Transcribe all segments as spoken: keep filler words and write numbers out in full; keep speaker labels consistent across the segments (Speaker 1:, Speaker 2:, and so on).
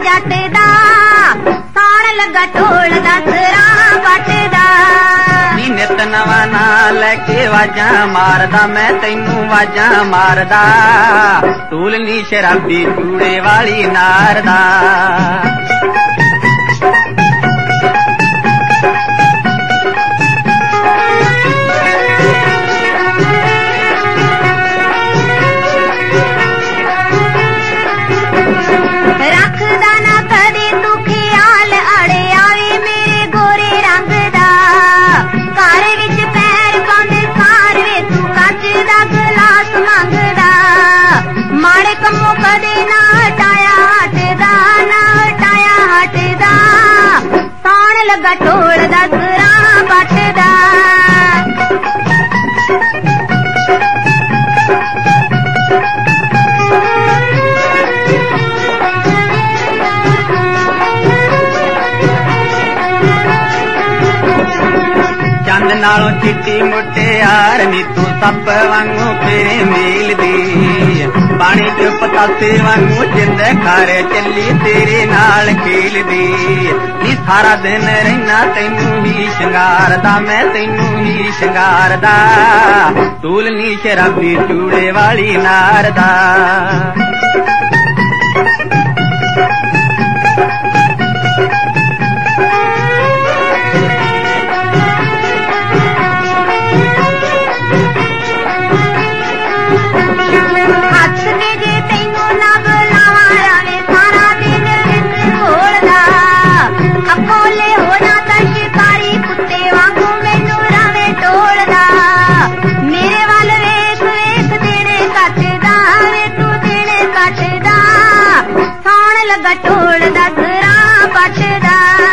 Speaker 1: जट दा साण लगा ढोल दा सरां पट दा नी नित नवा ना लैके वाजा मारदा मैं तैनू वाजा मारदा ढोल नी शराबी चूड़े वाली नार दा कदे ना हटाया हटदा ना हटाया हटदा साण लगा ढोल दा सरां पटदा चंद नालों चिट्टी मुटियार नी तू सप वांगू फेरे मेलदी पानी च पतासे वांगू जिंद खारे चली तेरे नाल खेलदी नी सारा दिन रहना तैनू ही शंगारदा मैं तैनू ही शंगारदा ढोल नी शराबी चूड़े वाली नार दा लगा ढोल दा सरां पटदा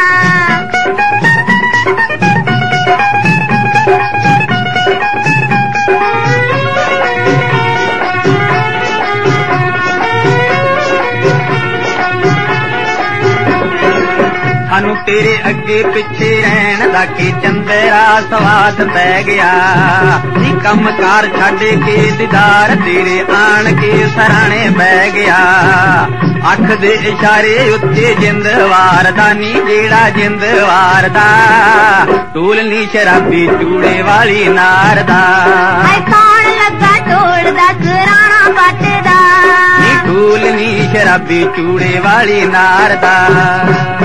Speaker 1: सानू तेरे अगे पिछे रहन दा के चंदेरा स्वाद पै गया नी कम कार छड्ड के दीदार तेरे आण के सराणे बह गया अख दे इशारे उत्ते जिंद वारदा नी जेड़ा जिंद वारदा ढोल नी शराबी चूड़े वाली नार दा साण लगा ढोल दा सरां पटदा नी ढोल नी शराबी चूड़े वाली नार दा।